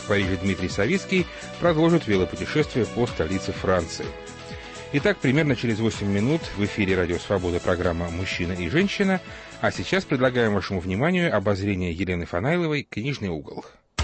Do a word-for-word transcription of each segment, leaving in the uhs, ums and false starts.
в Париже Дмитрий Савицкий продолжит велопутешествие по столице Франции. Итак, примерно через восемь минут в эфире «Радио Свобода» программа «Мужчина и женщина», а сейчас предлагаем вашему вниманию обозрение Елены Фанайловой «Книжный угол».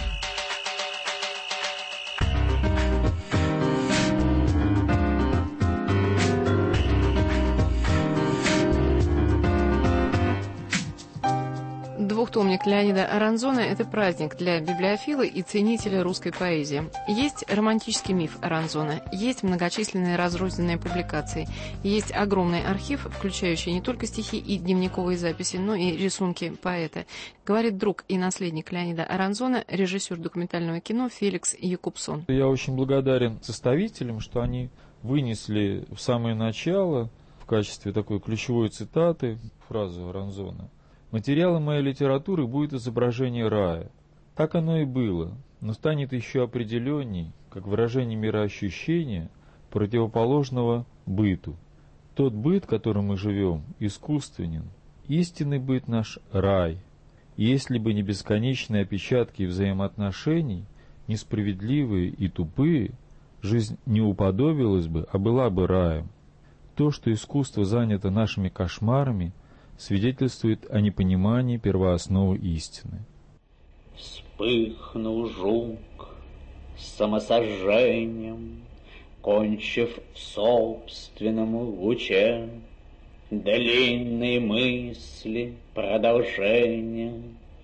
Двухтомник Леонида Аранзона – это праздник для библиофила и ценителя русской поэзии. Есть романтический миф Аранзона, есть многочисленные разрозненные публикации, есть огромный архив, включающий не только стихи и дневниковые записи, но и рисунки поэта. Говорит друг и наследник Леонида Аранзона, режиссер документального кино Феликс Якубсон. Я очень благодарен составителям, что они вынесли в самое начало в качестве такой ключевой цитаты фразу Аранзона: «Материалом моей литературы будет изображение рая». Так оно и было, но станет еще определенней, как выражение мироощущения, противоположного быту. Тот быт, которым мы живем, искусственен. Истинный быт наш — рай. И если бы не бесконечные опечатки взаимоотношений, несправедливые и тупые, жизнь не уподобилась бы, а была бы раем. То, что искусство занято нашими кошмарами, свидетельствует о непонимании первоосновы истины. Вспыхнул жук с самосожжением, кончив в собственном луче, длинные мысли продолжения,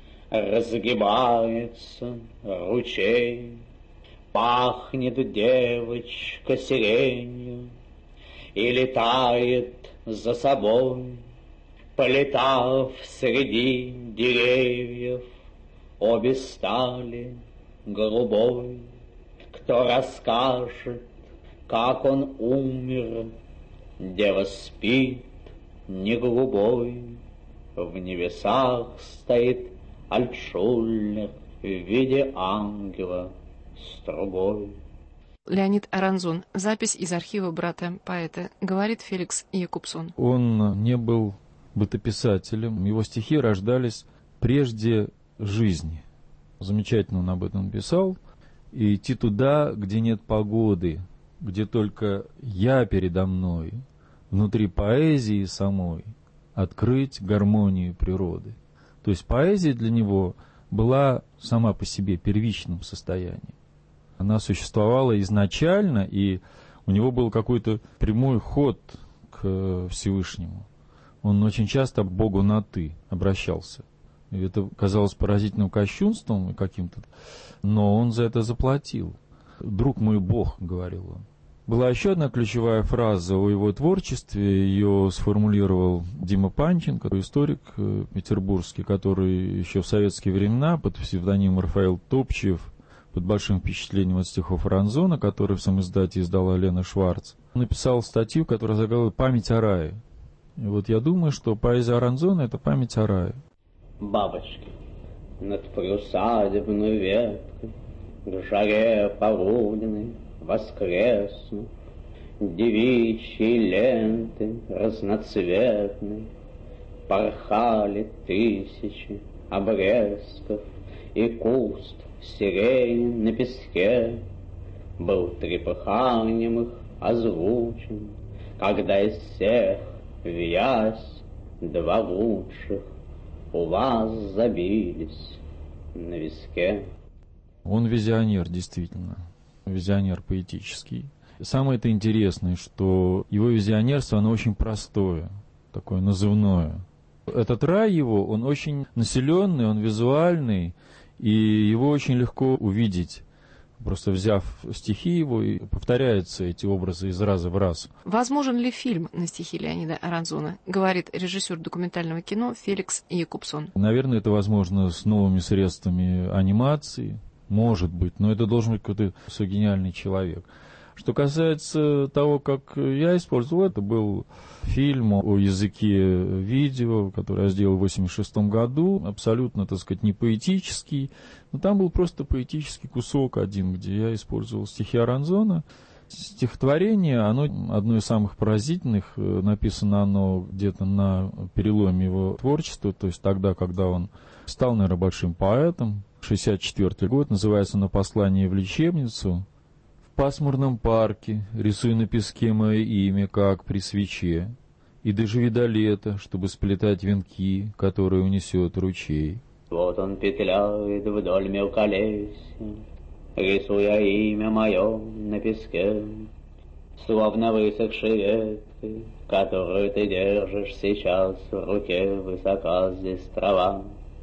разгибается ручей, пахнет девочка сиренью и летает за собой. Полетав среди деревьев, обе стали голубой. Кто расскажет, как он умер? Дева спит не голубой. В небесах стоит Альтшуллер в виде ангела с трубой. Леонид Аранзон. Запись из архива брата поэта. Говорит Феликс Якубсон. Он не был бытописателем. Его стихи рождались прежде жизни. Замечательно он об этом писал. И идти туда, где нет погоды, где только я передо мной, внутри поэзии самой, открыть гармонию природы. То есть поэзия для него была сама по себе первичным состоянием. Она существовала изначально, и у него был какой-то прямой ход к Всевышнему. Он очень часто к Богу на «ты» обращался. И это казалось поразительным кощунством каким-то, но он за это заплатил. «Друг мой Бог», — говорил он. Была еще одна ключевая фраза о его творчестве. Ее сформулировал Дима Панченко, историк петербургский, который еще в советские времена под псевдонимом Рафаэл Топчиев, под большим впечатлением от стихов Аранзона, который в самоиздате издала Лена Шварц, написал статью, которая заглавила «Память о рае». И вот я думаю, что поэзия Аранзона — это память о рае. Бабочки над приусадебной веткой к жаре полуденной воскреснув, девичьи ленты разноцветные порхали тысячи обрезков, и куст сирени на песке был трепыханием их озвучен, когда из всех виясь два лучших у вас забились на виске. Он визионер, действительно, визионер поэтический. Самое это интересное, что его визионерство, оно очень простое, такое назывное. Этот рай его, он очень населенный, он визуальный, и его очень легко увидеть. Просто взяв стихи его, и повторяются эти образы из раза в раз. Возможен ли фильм на стихи Леонида Аранзона, говорит режиссер документального кино Феликс Якубсон. Наверное, это возможно с новыми средствами анимации, может быть, но это должен быть какой-то гениальный человек. Что касается того, как я использовал, это был фильм о языке видео, который я сделал в восемьдесят шестом году, абсолютно, так сказать, не поэтический, но там был просто поэтический кусок один, где я использовал стихи Аранзона. Стихотворение, оно одно из самых поразительных, написано оно где-то на переломе его творчества, то есть тогда, когда он стал, наверное, большим поэтом, в шестьдесят четвёртый год, называется оно «Послание в лечебницу». В пасмурном парке рисуй на песке мое имя, как при свече, и доживи до лета, чтобы сплетать венки, которые унесет ручей. Вот он петляет вдоль мелколесья, рисуя имя мое на песке, словно высохшие ветки, которую ты держишь сейчас в руке, высока здесь трава.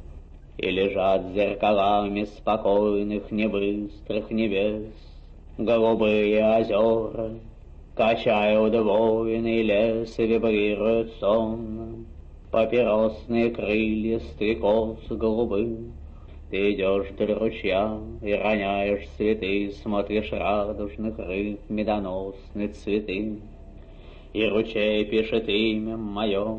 И лежат зеркалами спокойных небыстрых небес голубые озера, качая удвоенный лес и вибрирует сонно папиросные крылья стрекоз голубых. Ты идешь вдоль ручья и роняешь цветы, смотришь радужных рыб медоносные цветы. И ручей пишет имя мое,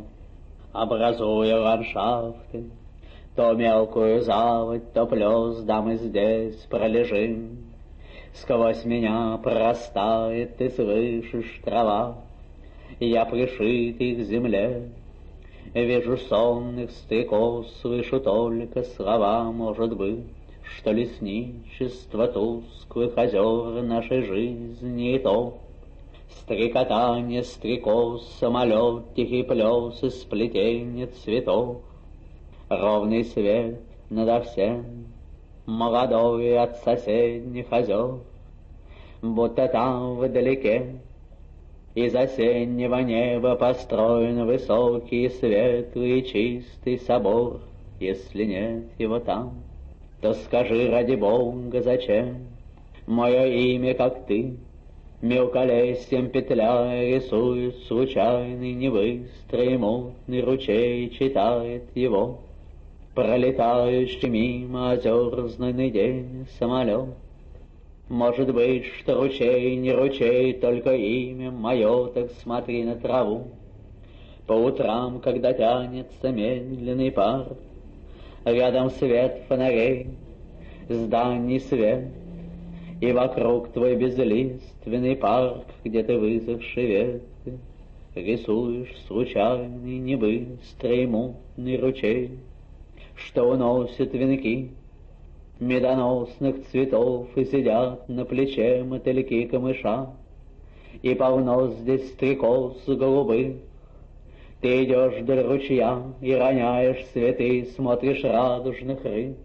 образуя ландшафты. То мелкую заводь, то плес, да мы здесь пролежим. Сквозь меня прорастает, ты слышишь, трава. Я пришитый к земле, вижу сонных стрекоз, слышу только слова, может быть, что лесничество тусклых озер нашей жизни и то. Стрекотание стрекоз, самолет, тихий плес и сплетение цветов. Ровный свет надо всем, молодой от соседних озер, будто там вдалеке из осеннего неба построен высокий, светлый, чистый собор. Если нет его там, то скажи ради Бога, зачем мое имя, как ты, мелколесьем петляя рисует случайный, небыстрый, мутный ручей, читает его. Пролетающий мимо озерный день самолет. Может быть, что ручей не ручей, только имя мое, так смотри на траву. По утрам, когда тянется медленный пар, рядом свет фонарей, зданий свет, и вокруг твой безлиственный парк, где ты высохший ветви, рисуешь случайный, небыстрый, мутный ручей, что уносит венки медоносных цветов, и сидят на плече мотыльки камыша, и полно здесь стрекоз голубых. Ты идешь вдоль ручья и роняешь цветы, смотришь радужных рыб,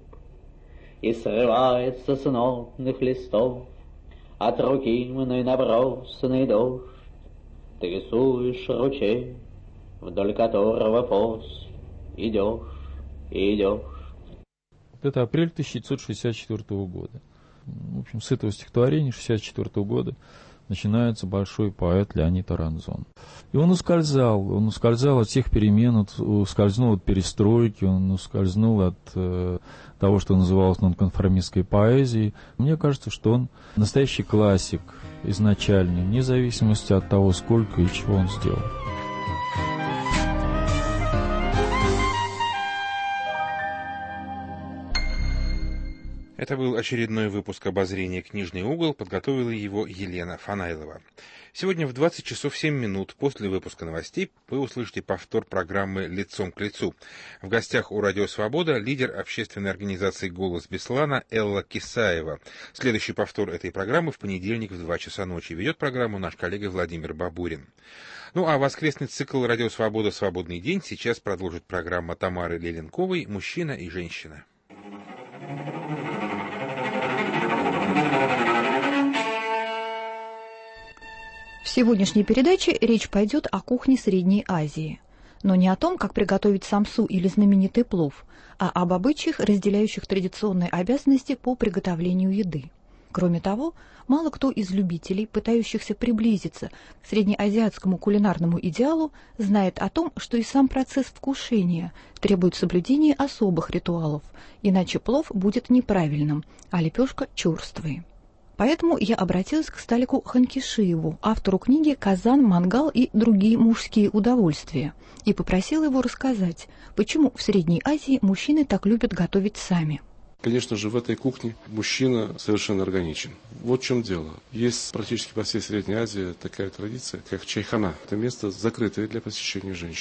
и срывается с нотных листов от руки мной набросанный дождь. Ты рисуешь ручей, вдоль которого пост идешь. Идешь. Это апрель тысяча девятьсот шестьдесят четвёртого года. В общем, с этого стихотворения шестьдесят четвёртого года начинается большой поэт Леонид Аранзон. И он ускользал, он ускользал от всех перемен, ускользнул от перестройки, он ускользнул от э, того, что называлось нонконформистской поэзией. Мне кажется, что он настоящий классик изначально, вне зависимости от того, сколько и чего он сделал. Это был очередной выпуск обозрения «Книжный угол», подготовила его Елена Фанайлова. Сегодня в двадцать часов семь минут после выпуска новостей вы услышите повтор программы «Лицом к лицу». В гостях у «Радио Свобода» лидер общественной организации «Голос Беслана» Элла Кисаева. Следующий повтор этой программы в понедельник в два часа ночи. Ведет программу наш коллега Владимир Бабурин. Ну а воскресный цикл «Радио Свобода. Свободный день» сейчас продолжит программа Тамары Леленковой «Мужчина и женщина». В сегодняшней передаче речь пойдет о кухне Средней Азии. Но не о том, как приготовить самсу или знаменитый плов, а об обычаях, разделяющих традиционные обязанности по приготовлению еды. Кроме того, мало кто из любителей, пытающихся приблизиться к среднеазиатскому кулинарному идеалу, знает о том, что и сам процесс вкушения требует соблюдения особых ритуалов, иначе плов будет неправильным, а лепешка черствой. Поэтому я обратилась к Сталику Ханкишиеву, автору книги «Казан, мангал и другие мужские удовольствия», и попросила его рассказать, почему в Средней Азии мужчины так любят готовить сами. Конечно же, в этой кухне мужчина совершенно органичен. Вот в чем дело. Есть практически по всей Средней Азии такая традиция, как чайхана. Это место закрытое для посещения женщинами.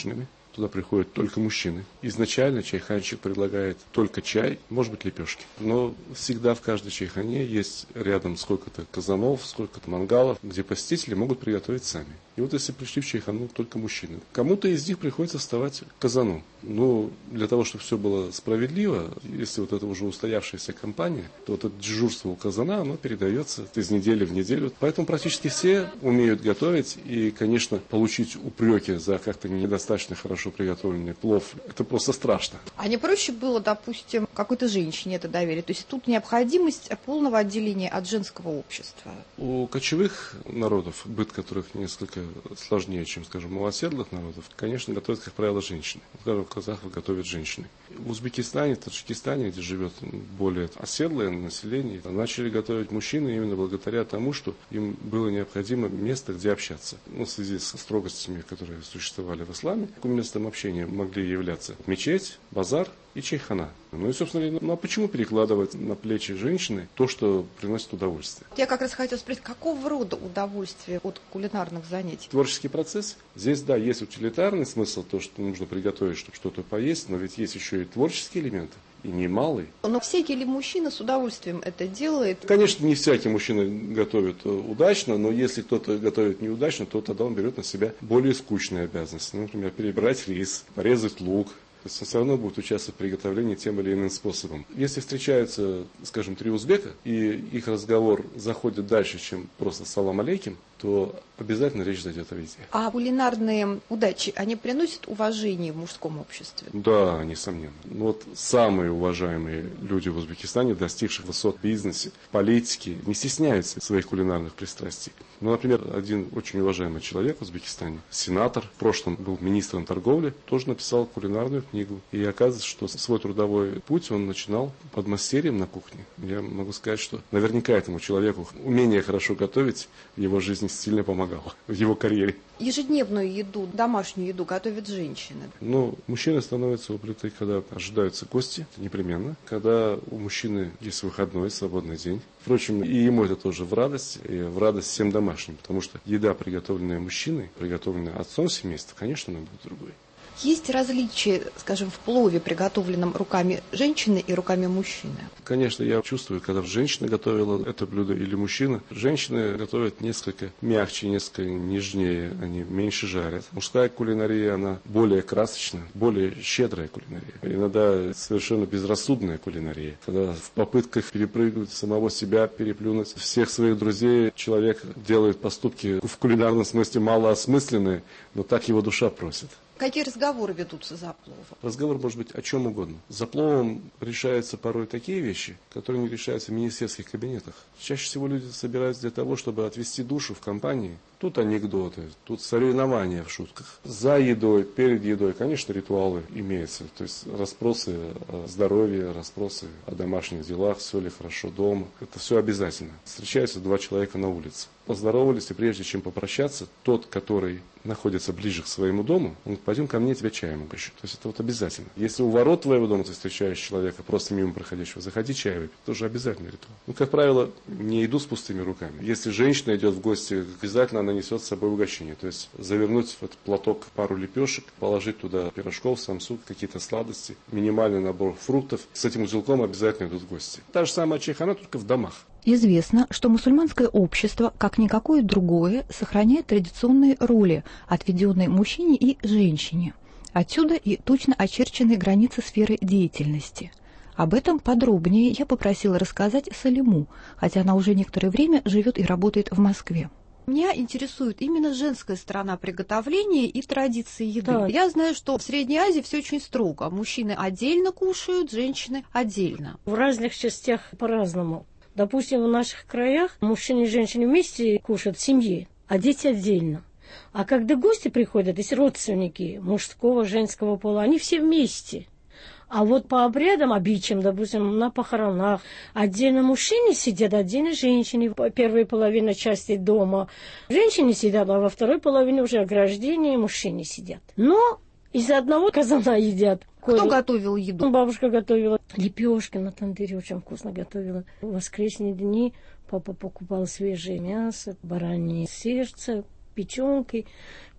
Туда приходят только мужчины. Изначально чайханщик предлагает только чай, может быть, лепешки. Но всегда в каждой чайхане есть рядом сколько-то казанов, сколько-то мангалов, где посетители могут приготовить сами. И вот если пришли в чайхану только мужчины, кому-то из них приходится вставать к казану. Но для того, чтобы все было справедливо, если вот это уже устоявшаяся компания, то вот это дежурство у казана, оно передается из недели в неделю. Поэтому практически все умеют готовить. И, конечно, получить упреки за как-то недостаточно хорошо приготовленный плов, это просто страшно. А не проще было, допустим, какой-то женщине это доверить? То есть тут необходимость полного отделения от женского общества. У кочевых народов, быт которых несколько сложнее, чем, скажем, у оседлых народов, конечно, готовят, как правило, женщины. Скажем, в казахах готовят женщины. В Узбекистане, Таджикистане, где живет более оседлое население, начали готовить мужчины именно благодаря тому, что им было необходимо место, где общаться. Ну, в связи с строгостями, которые существовали в исламе, таким местом общения могли являться мечеть, базар и чайхана. Ну и, собственно, ну а почему перекладывать на плечи женщины то, что приносит удовольствие? Я как раз хотела спросить, какого рода удовольствие от кулинарных занятий? Творческий процесс. Здесь, да, есть утилитарный смысл, то, что нужно приготовить, чтобы что-то поесть, но ведь есть еще и творческие элементы. И немалый. Но всякий ли мужчина с удовольствием это делает? Конечно, не всякий мужчина готовит удачно, но если кто-то готовит неудачно, то тогда он берет на себя более скучные обязанности. Например, перебрать рис, порезать лук. То есть он все равно будет участвовать в приготовлении тем или иным способом. Если встречаются, скажем, три узбека, и их разговор заходит дальше, чем просто «салам алейким», то обязательно речь зайдет о еде. А кулинарные удачи, они приносят уважение в мужском обществе? Да, несомненно. Ну, вот самые уважаемые люди в Узбекистане, достигших высот в бизнесе, в политике, не стесняются своих кулинарных пристрастий. Ну, например, один очень уважаемый человек в Узбекистане, сенатор, в прошлом был министром торговли, тоже написал кулинарную книгу. И оказывается, что свой трудовой путь он начинал подмастерьем на кухне. Я могу сказать, что наверняка этому человеку умение хорошо готовить в его жизни сильно помогало в его карьере. Ежедневную еду, домашнюю еду готовят женщины. Ну, мужчины становятся у плиты, когда ожидаются гости, непременно. Когда у мужчины есть выходной, свободный день. Впрочем, и ему это тоже в радость, и в радость всем домашним. Потому что еда, приготовленная мужчиной, приготовленная отцом семейства, конечно, она будет другой. Есть различия, скажем, в плове, приготовленном руками женщины и руками мужчины? Конечно, я чувствую, когда женщина готовила это блюдо или мужчина. Женщины готовят несколько мягче, несколько нежнее, они меньше жарят. Мужская кулинария, она более красочная, более щедрая кулинария. Иногда совершенно безрассудная кулинария. Когда в попытках перепрыгнуть самого себя, переплюнуть всех своих друзей, человек делает поступки в кулинарном смысле малоосмысленные, но так его душа просит. Какие разговоры ведутся за пловом? Разговор может быть о чем угодно. За пловом решаются порой такие вещи, которые не решаются в министерских кабинетах. Чаще всего люди собираются для того, чтобы отвести душу в компании. Тут анекдоты, тут соревнования в шутках. За едой, перед едой, конечно, ритуалы имеются. То есть расспросы о здоровье, расспросы о домашних делах, все ли хорошо дома. Это все обязательно. Встречаются два человека на улице. Поздоровались, и прежде чем попрощаться, тот, который находится ближе к своему дому, он говорит: пойдем ко мне, тебя чаем угощу. То есть это вот обязательно. Если у ворот твоего дома ты встречаешь человека, просто мимо проходящего, заходи чай выпить. Это тоже обязательный ритуал. Ну, как правило, не иду с пустыми руками. Если женщина идет в гости, обязательно она несет с собой угощение. То есть завернуть в этот платок пару лепешек, положить туда пирожков, самсу, какие-то сладости, минимальный набор фруктов. С этим узелком обязательно идут в гости. Та же самая чайхана, только в домах. Известно, что мусульманское общество, как никакое другое, сохраняет традиционные роли, отведенные мужчине и женщине. Отсюда и точно очерченные границы сферы деятельности. Об этом подробнее я попросила рассказать Салиму, хотя она уже некоторое время живет и работает в Москве. Меня интересует именно женская сторона приготовления и традиции еды. Да. Я знаю, что в Средней Азии все очень строго. Мужчины отдельно кушают, женщины отдельно. В разных частях по-разному. Допустим, в наших краях мужчины и женщины вместе кушают в семье, а дети отдельно. А когда гости приходят, если родственники мужского, женского пола, они все вместе. А вот по обрядам, обычаям, допустим, на похоронах, отдельно мужчины сидят, отдельно женщины. Первая половина части дома женщины сидят, а во второй половине уже ограждение мужчины сидят. Но из одного казана едят. Кто Коль... готовил еду? Бабушка готовила лепешки на тандыре, очень вкусно готовила. В воскресные дни папа покупал свежее мясо, баранье сердце, печенкой,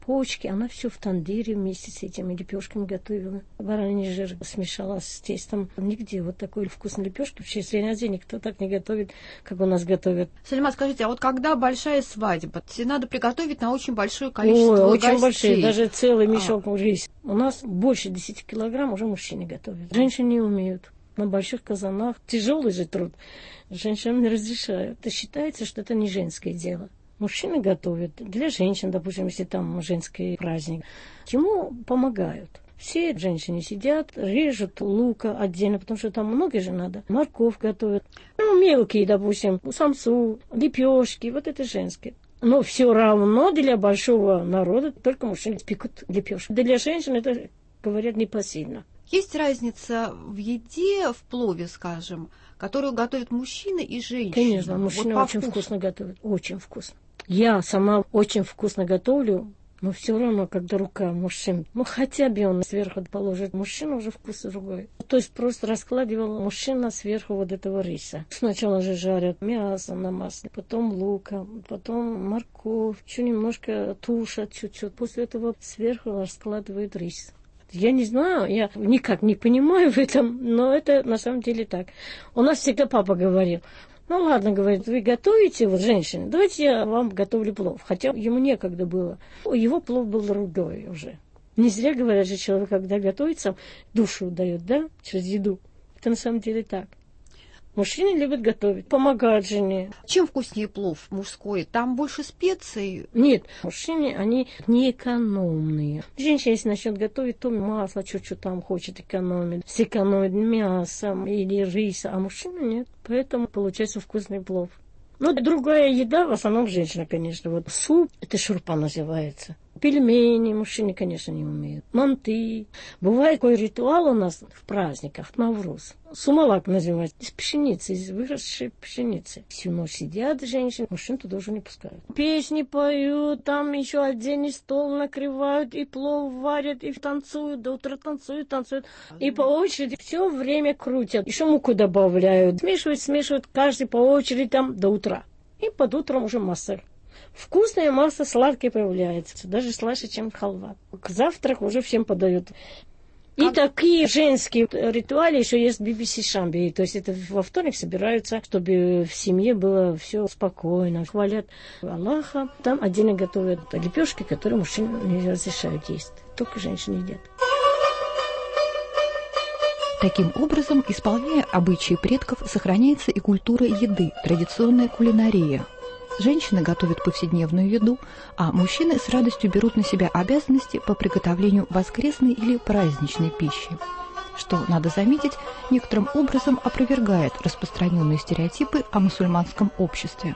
почки, она все в тандыре вместе с этими лепешками готовила. Бараний жир смешала с тестом. Нигде вот такой вкусной лепешки в Средней Азии никто так не готовит, как у нас готовят. Салима, скажите, а вот когда большая свадьба, надо приготовить на очень большое количество Ой, гостей. очень большие, даже целый мешок а. уже есть. У нас больше десяти килограмм уже мужчины готовят. Женщины не умеют. На больших казанах тяжелый же труд. Женщинам не разрешают. Это считается, что это не женское дело. Мужчины готовят для женщин, допустим, если там женский праздник. Ему помогают. Все женщины сидят, режут лука отдельно, потому что там много же надо. Морковь готовят. Ну, мелкие, допустим, самсу, лепешки, вот это женское. Но все равно для большого народа только мужчины пекут лепешки. Для женщин это, говорят, непосильно. Есть разница в еде, в плове, скажем, которую готовят мужчины и женщины? Конечно, мужчины вот очень вкусу. вкусно готовят, очень вкусно. Я сама очень вкусно готовлю, но все равно, когда рука мужчин, ну хотя бы он сверху положит, мужчина уже вкус другой. То есть просто раскладывал мужчина сверху вот этого риса. Сначала же жарят мясо на масле, потом лука, потом морковь, чуть немножко тушат чуть-чуть. После этого сверху раскладывают рис. Я не знаю, я никак не понимаю в этом, но это на самом деле так. У нас всегда папа говорил, ну ладно, говорит, вы готовите, вот женщины, давайте я вам готовлю плов. Хотя ему некогда было. Его плов был другой уже. Не зря говорят же, человек, когда готовится, душу дает, да, через еду. Это на самом деле так. Мужчины любят готовить, помогают жене. Чем вкуснее плов мужской? Там больше специй? Нет, мужчины, они не экономные. Женщина, если начнет готовить, то масло чуть-чуть там хочет экономить. Сэкономит мясом или рис, а мужчина нет. Поэтому получается вкусный плов. Ну, другая еда, в основном женщина, конечно. Вот суп, это шурпа называется. Пельмени мужчины, конечно, не умеют. Манты. Бывает такой ритуал у нас в праздниках, Навруз. Сумалак называется. Из пшеницы, из выросшей пшеницы. Всю ночь сидят женщины, мужчин туда уже не пускают. Песни поют, там еще отдельный стол накрывают, и плов варят, и танцуют, до утра танцуют, танцуют. И по очереди все время крутят. Еще муку добавляют. Смешивают, смешивают, каждый по очереди там до утра. И под утром уже масса. Вкусное масло, сладкое появляется. Даже слаще, чем халва. К завтраку уже всем подают. И а... такие женские ритуалы еще есть в би би си Шамби. То есть это во вторник собираются, чтобы в семье было все спокойно. Хвалят Аллаха. Там отдельно готовят лепешки, которые мужчины не разрешают есть. Только женщины едят. Таким образом, исполняя обычаи предков, сохраняется и культура еды, традиционная кулинария. Женщины готовят повседневную еду, а мужчины с радостью берут на себя обязанности по приготовлению воскресной или праздничной пищи, что, надо заметить, некоторым образом опровергает распространенные стереотипы о мусульманском обществе.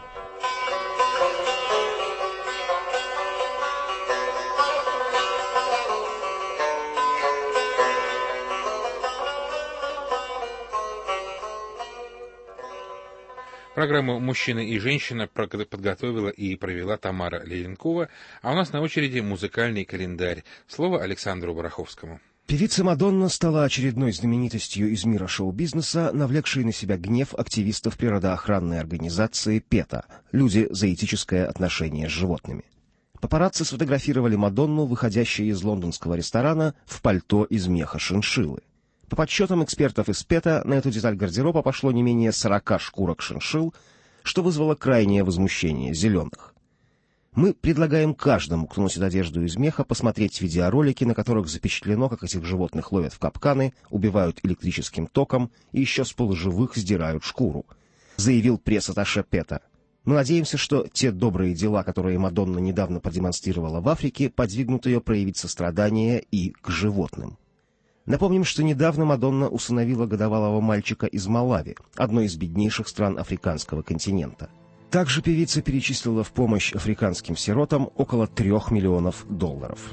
Программу «Мужчина и женщина» подготовила и провела Тамара Леленкова, а у нас на очереди музыкальный календарь. Слово Александру Бараховскому. Певица Мадонна стала очередной знаменитостью из мира шоу-бизнеса, навлекшей на себя гнев активистов природоохранной организации «ПЕТА» — «Люди за этическое отношение с животными». Папарацци сфотографировали Мадонну, выходящей из лондонского ресторана, в пальто из меха шиншиллы. По подсчетам экспертов из ПЕТА, на эту деталь гардероба пошло не менее сорока шкурок шиншилл, что вызвало крайнее возмущение зеленых. Мы предлагаем каждому, кто носит одежду из меха, посмотреть видеоролики, на которых запечатлено, как этих животных ловят в капканы, убивают электрическим током и еще с полуживых сдирают шкуру, заявил пресс-атташе ПЕТА. Мы надеемся, что те добрые дела, которые Мадонна недавно продемонстрировала в Африке, подвигнут ее проявить сострадание и к животным. Напомним, что недавно Мадонна усыновила годовалого мальчика из Малави, одной из беднейших стран африканского континента. Также певица перечислила в помощь африканским сиротам около трех миллионов долларов.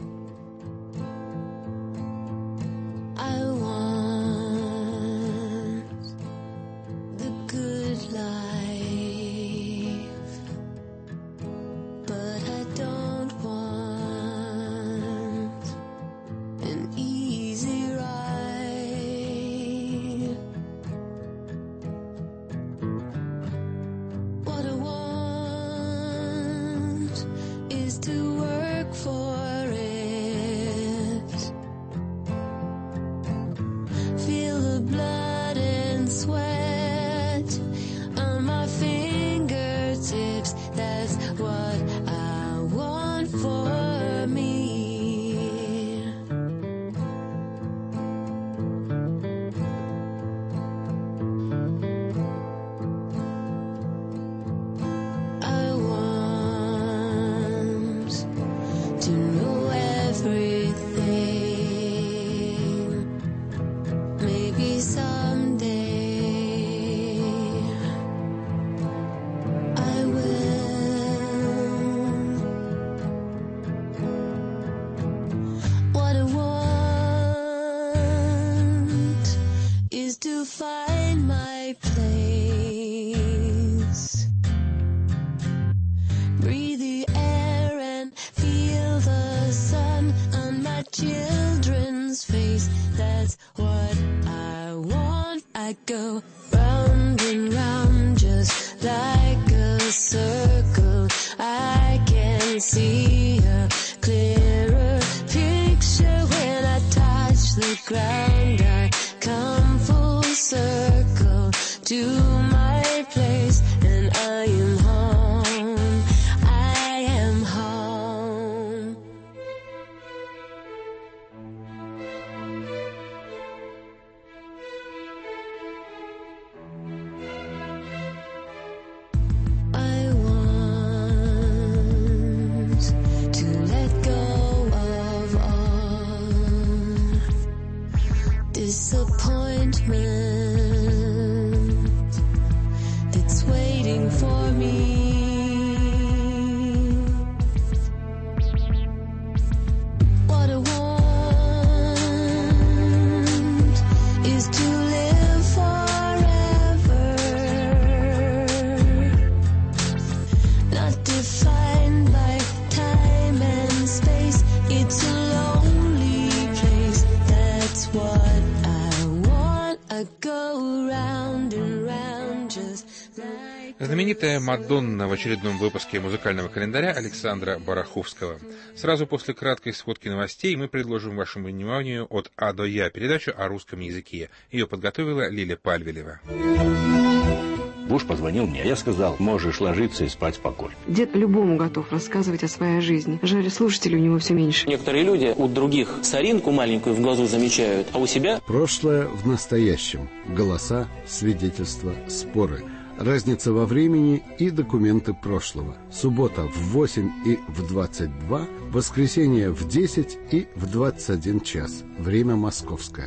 To work for excitement that's waiting for me. What I want is to live forever, not defined by time and space. It's a lonely place. That's what I want. I go round and round just like... Знаменитая Мадонна в очередном выпуске музыкального календаря Александра Бараховского. Сразу после краткой сводки новостей мы предложим вашему вниманию «От А до Я» передачу о русском языке. Ее подготовила Лиля Пальвелева. Буш позвонил мне, я сказал, можешь ложиться и спать спокойно. Дед любому готов рассказывать о своей жизни. Жаль, слушателей у него все меньше. Некоторые люди у других соринку маленькую в глазу замечают, а у себя... Прошлое в настоящем. Голоса, свидетельства, споры. Разница во времени и документы прошлого. Суббота в восемь и в двадцать два, воскресенье в десять и в двадцать один час. Время московское.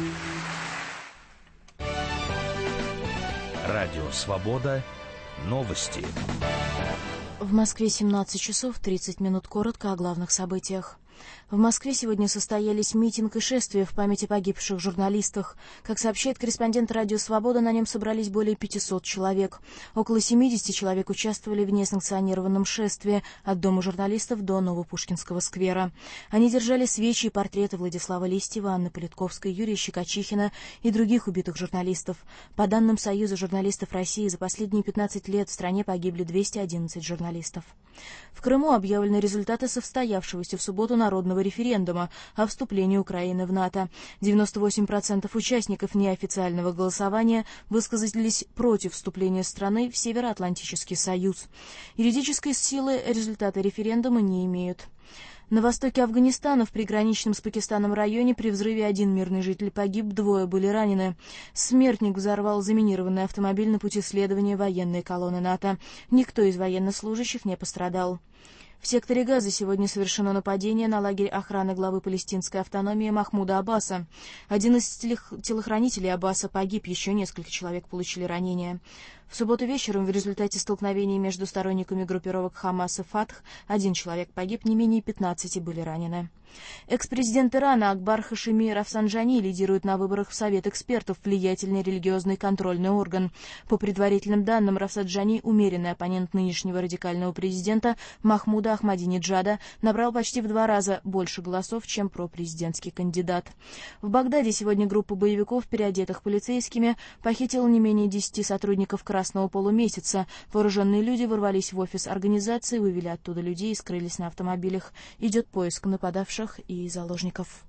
Радио «Свобода». Новости. В Москве семнадцать часов тридцать минут. Коротко о главных событиях. В Москве сегодня состоялись митинг и шествие в память о погибших журналистах. Как сообщает корреспондент «Радио Свобода», на нем собрались более пятисот человек. Около семидесяти человек участвовали в несанкционированном шествии от Дома журналистов до Новопушкинского сквера. Они держали свечи и портреты Владислава Листьева, Анны Политковской, Юрия Щекочихина и других убитых журналистов. По данным Союза журналистов России, за последние пятнадцать лет в стране погибли двести одиннадцать журналистов. В Крыму объявлены результаты состоявшегося в субботу народного референдума о вступлении Украины в НАТО. девяносто восемь процентов участников неофициального голосования высказались против вступления страны в Североатлантический союз. Юридической силы результаты референдума не имеют. На востоке Афганистана, в приграничном с Пакистаном районе, при взрыве один мирный житель погиб, двое были ранены. Смертник взорвал заминированный автомобиль на пути следования военной колонны НАТО. Никто из военнослужащих не пострадал. В секторе Газа сегодня совершено нападение на лагерь охраны главы палестинской автономии Махмуда Аббаса. Один из телохранителей Аббаса погиб, еще несколько человек получили ранения. В субботу вечером в результате столкновений между сторонниками группировок Хамас и Фатх один человек погиб, не менее пятнадцати были ранены. Экс-президент Ирана Акбар Хашеми Рафсанджани лидирует на выборах в Совет экспертов, влиятельный религиозный контрольный орган. По предварительным данным, Рафсанджани, умеренный оппонент нынешнего радикального президента Махмуда Ахмадинеджада, набрал почти в два раза больше голосов, чем пропрезидентский кандидат. В Багдаде сегодня группа боевиков, переодетых полицейскими, похитила не менее десяти сотрудников Красного полумесяца. Вооруженные люди ворвались в офис организации, вывели оттуда людей и скрылись на автомобилях. Идет поиск нападавших и заложников.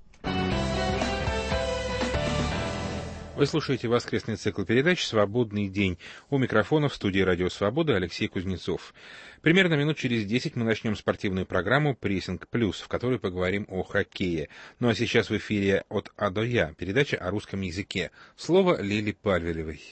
Вы слушаете воскресный цикл передач «Свободный день». У микрофона в студии «Радио Свобода» Алексей Кузнецов. Примерно минут через десять мы начнем спортивную программу «Прессинг плюс», в которой поговорим о хоккее. Ну а сейчас в эфире «От А до Я» передача о русском языке. Слово Лили Пальвелевой.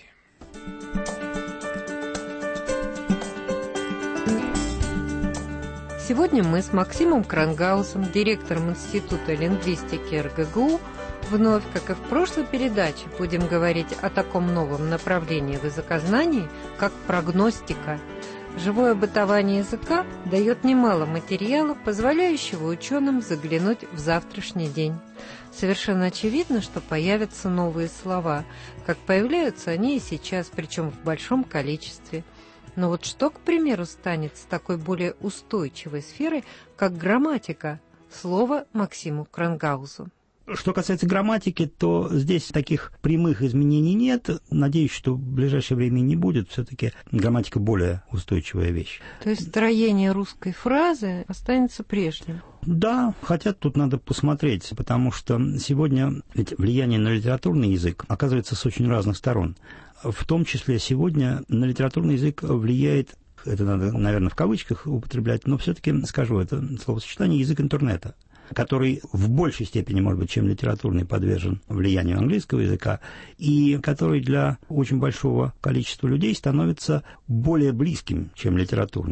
Сегодня мы с Максимом Крангаусом, директором Института лингвистики эр гэ гэ у, вновь, как и в прошлой передаче, будем говорить о таком новом направлении в языкознании, как прогностика. Живое бытование языка дает немало материала, позволяющего ученым заглянуть в завтрашний день. Совершенно очевидно, что появятся новые слова, как появляются они и сейчас, причем в большом количестве. Но вот что, к примеру, станет с такой более устойчивой сферой, как грамматика? Слово Максиму Крангаусу. Что касается грамматики, то здесь таких прямых изменений нет. Надеюсь, что в ближайшее время не будет. Все-таки грамматика более устойчивая вещь. То есть строение русской фразы останется прежним? Да, хотя тут надо посмотреть, потому что сегодня ведь влияние на литературный язык оказывается с очень разных сторон. В том числе сегодня на литературный язык влияет, это надо, наверное, в кавычках употреблять, но все-таки скажу это словосочетание, язык интернета, который в большей степени, может быть, чем литературный, подвержен влиянию английского языка, и который для очень большого количества людей становится более близким, чем литературный.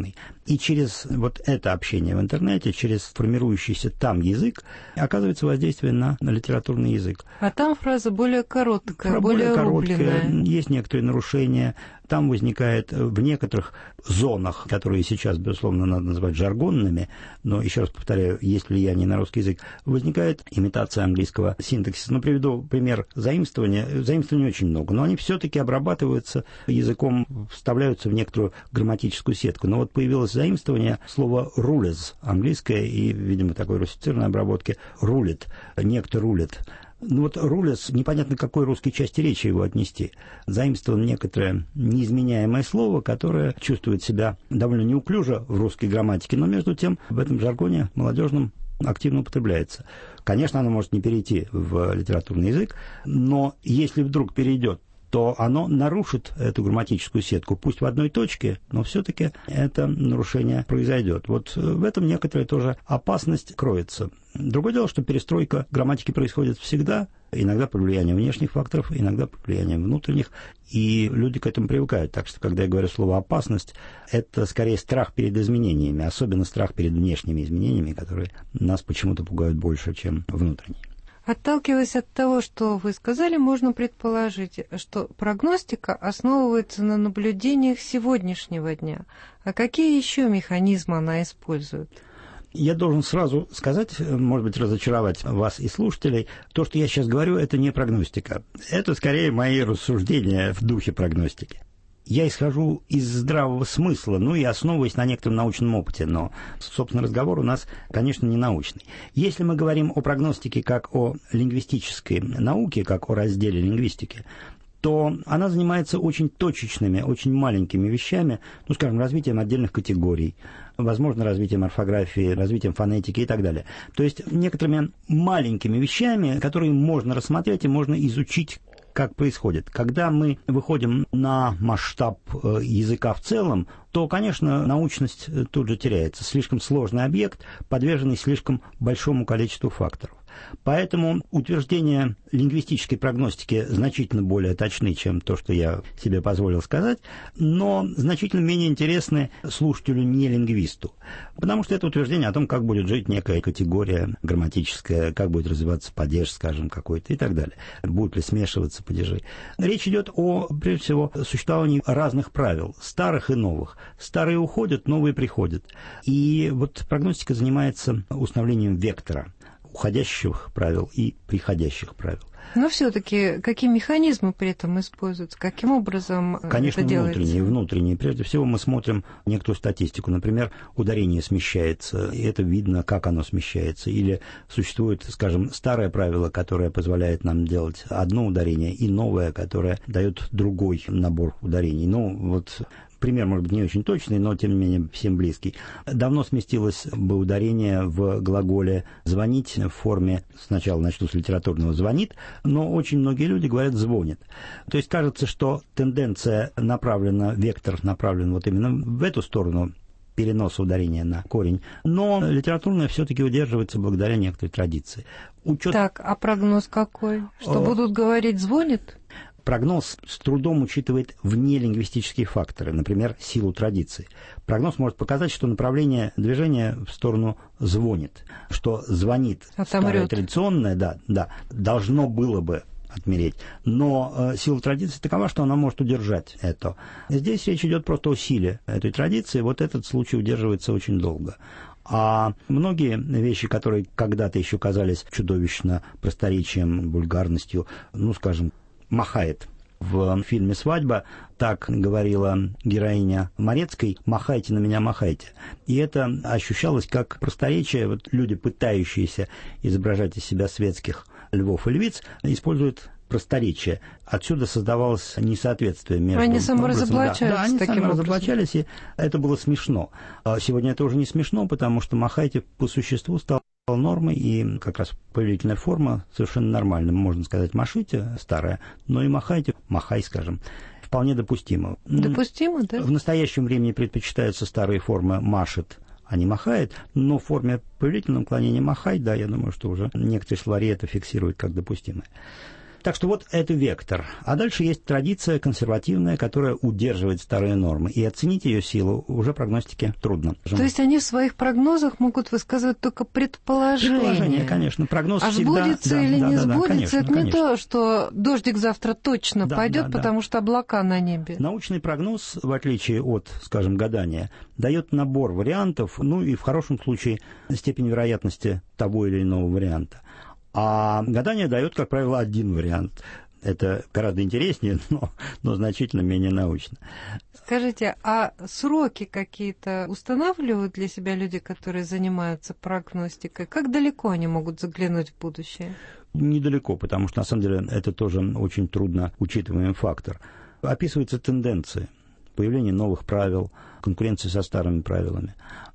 И через вот это общение в интернете, через формирующийся там язык, оказывается воздействие на, на литературный язык. А там фраза более короткая, более, более короткая, рубленная. Есть некоторые нарушения. Там возникает в некоторых зонах, которые сейчас, безусловно, надо называть жаргонными, но, еще раз повторяю, есть влияние на русский язык, возникает имитация английского синтаксиса. Ну, приведу пример заимствования. Заимствований очень много, но они все-таки обрабатываются языком, вставляются в некоторую грамматическую сетку. Но вот появилось заимствование слова «rules» английское и, видимо, такой русифицированной обработки «ruled», некто «ruled». Ну вот «рулес», непонятно, к какой русской части речи его отнести. Заимствовано некоторое неизменяемое слово, которое чувствует себя довольно неуклюже в русской грамматике, но между тем в этом жаргоне молодежном активно употребляется. Конечно, оно может не перейти в литературный язык, но если вдруг перейдет, то оно нарушит эту грамматическую сетку, пусть в одной точке, но все-таки это нарушение произойдет. Вот в этом некоторая тоже опасность кроется. Другое дело, что перестройка грамматики происходит всегда, иногда под влиянием внешних факторов, иногда под влиянием внутренних, и люди к этому привыкают. Так что, когда я говорю слово «опасность», это скорее страх перед изменениями, особенно страх перед внешними изменениями, которые нас почему-то пугают больше, чем внутренние. Отталкиваясь от того, что вы сказали, можно предположить, что прогностика основывается на наблюдениях сегодняшнего дня. А какие еще механизмы она использует? Я должен сразу сказать, может быть, разочаровать вас и слушателей, то, что я сейчас говорю, это не прогностика. Это скорее мои рассуждения в духе прогностики. Я исхожу из здравого смысла, ну и основываясь на некотором научном опыте, но, собственно, разговор у нас, конечно, не научный. Если мы говорим о прогностике как о лингвистической науке, как о разделе лингвистики, то она занимается очень точечными, очень маленькими вещами, ну, скажем, развитием отдельных категорий, возможно, развитием орфографии, развитием фонетики и так далее. То есть некоторыми маленькими вещами, которые можно рассмотреть и можно изучить, как происходит. Когда мы выходим на масштаб языка в целом, то, конечно, научность тут же теряется. Слишком сложный объект, подверженный слишком большому количеству факторов. Поэтому утверждения лингвистической прогностики значительно более точны, чем то, что я себе позволил сказать, но значительно менее интересны слушателю не лингвисту. Потому что это утверждение о том, как будет жить некая категория грамматическая, как будет развиваться падеж, скажем, какой-то и так далее. Будут ли смешиваться падежи. Речь идет о, прежде всего, существовании разных правил, старых и новых. Старые уходят, новые приходят. И вот прогностика занимается установлением вектора уходящих правил и приходящих правил. Но все-таки какие механизмы при этом используются? Каким образом Конечно, это делается? внутренние, внутренние. Прежде всего мы смотрим некоторую статистику. Например, ударение смещается, и это видно, как оно смещается. Или существует, скажем, старое правило, которое позволяет нам делать одно ударение, и новое, которое дает другой набор ударений. Ну, вот... Пример, может быть, не очень точный, но, тем не менее, всем близкий. Давно сместилось бы ударение в глаголе «звонить» в форме, сначала начну с литературного «звонит», но очень многие люди говорят «звонит». То есть кажется, что тенденция направлена, вектор направлен вот именно в эту сторону, переноса ударения на корень, но литературное все-таки удерживается благодаря некоторой традиции. Учет... Так, а прогноз какой? Что О... будут говорить «звонит»? Прогноз с трудом учитывает внелингвистические факторы, например, силу традиции. Прогноз может показать, что направление движения в сторону звонит, что звонит старое традиционное, да, да, должно было бы отмереть. Но э, сила традиции такова, что она может удержать это. Здесь речь идет просто о силе этой традиции. Вот этот случай удерживается очень долго. А многие вещи, которые когда-то еще казались чудовищно просторечием, вульгарностью, ну, скажем, махает. В фильме «Свадьба» так говорила героиня Морецкой: «Махайте на меня, махайте». И это ощущалось как просторечие. Вот люди, пытающиеся изображать из себя светских львов и львиц, используют просторечие. Отсюда создавалось несоответствие между... Они саморазоблачались. Да, они таким саморазоблачались, и это было смешно. А сегодня это уже не смешно, потому что «махайте» по существу стало нормой, и как раз повелительная форма совершенно нормальная. Можно сказать «машите» старая, но и «махайте», «махай», скажем, вполне допустимо. Допустимо, да? В настоящем времени предпочитаются старые формы «машет», а не «махает», но в форме повелительного наклонения «махай», да, я думаю, что уже некоторые словари это фиксируют как допустимое. Так что вот это вектор. А дальше есть традиция консервативная, которая удерживает старые нормы. И оценить ее силу уже прогностике трудно. То есть они в своих прогнозах могут высказывать только предположения? Предположения, конечно. Прогноз а всегда... сбудется да, или да, не да, сбудется, конечно, это не конечно. то, что дождик завтра точно да, пойдет, да, потому да. что облака на небе. Научный прогноз, в отличие от, скажем, гадания, дает набор вариантов, ну и в хорошем случае степень вероятности того или иного варианта. А гадание дает, как правило, один вариант. Это гораздо интереснее, но, но значительно менее научно. Скажите, а сроки какие-то устанавливают для себя люди, которые занимаются прогностикой? Как далеко они могут заглянуть в будущее? Недалеко, потому что, на самом деле, это тоже очень трудно учитываемый фактор. Описываются тенденции. Появление новых правил, конкуренции со старыми правилами.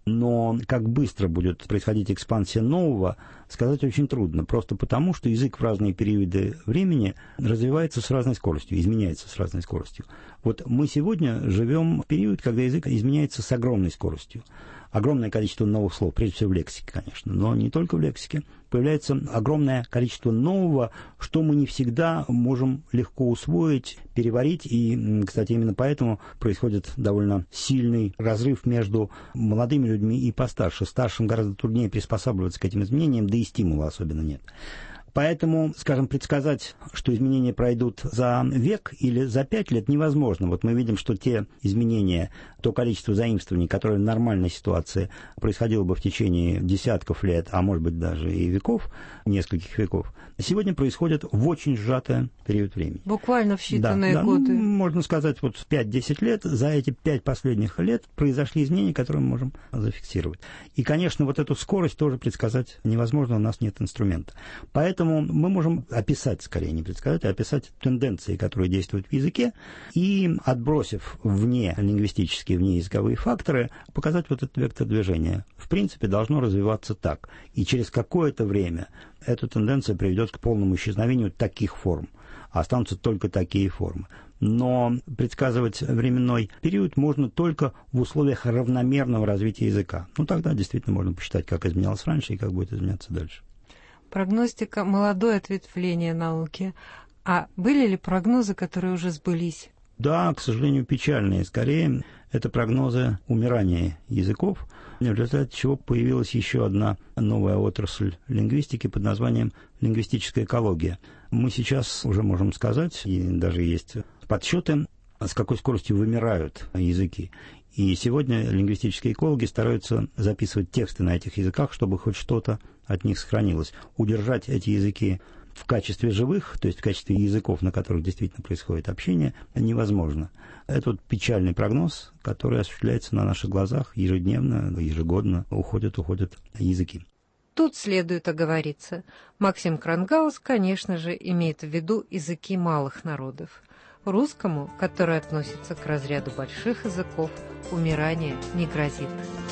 Но как быстро будет происходить экспансия нового, сказать очень трудно. Просто потому, что язык в разные периоды времени развивается с разной скоростью, изменяется с разной скоростью. Вот мы сегодня живем в период, когда язык изменяется с огромной скоростью. Огромное количество новых слов, прежде всего в лексике, конечно, но не только в лексике. Появляется огромное количество нового, что мы не всегда можем легко усвоить, переварить. И, кстати, именно поэтому происходит довольно сильный разрыв между молодыми людьми и постарше. Старшим гораздо труднее приспосабливаться к этим изменениям, да и стимула особенно нет. Поэтому, скажем, предсказать, что изменения пройдут за век или за пять лет, невозможно. Вот мы видим, что те изменения, то количество заимствований, которое в нормальной ситуации происходило бы в течение десятков лет, а может быть даже и веков, нескольких веков, сегодня происходят в очень сжатый период времени. Буквально в считанные да, да, годы. Ну, можно сказать, вот пять-десять лет, за эти пять последних лет произошли изменения, которые мы можем зафиксировать. И, конечно, вот эту скорость тоже предсказать невозможно, у нас нет инструмента. Поэтому мы можем описать, скорее не предсказать, а описать тенденции, которые действуют в языке, и, отбросив вне лингвистические, вне языковые факторы, показать вот этот вектор движения. В принципе, должно развиваться так. И через какое-то время эта тенденция приведет к полному исчезновению таких форм. А останутся только такие формы. Но предсказывать временной период можно только в условиях равномерного развития языка. Ну, тогда действительно можно посчитать, как изменялось раньше и как будет изменяться дальше. Прогностика – молодое ответвление науки. А были ли прогнозы, которые уже сбылись? Да, к сожалению, печальные. Скорее, это прогнозы умирания языков, в результате чего появилась еще одна новая отрасль лингвистики под названием лингвистическая экология. Мы сейчас уже можем сказать, и даже есть подсчеты, с какой скоростью вымирают языки. И сегодня лингвистические экологи стараются записывать тексты на этих языках, чтобы хоть что-то от них сохранилось. Удержать эти языки в качестве живых, то есть в качестве языков, на которых действительно происходит общение, невозможно. Это вот печальный прогноз, который осуществляется на наших глазах ежедневно, ежегодно. Уходят, уходят языки. Тут следует оговориться. Максим Крангаус, конечно же, имеет в виду языки малых народов. Русскому, который относится к разряду больших языков, умирание не грозит.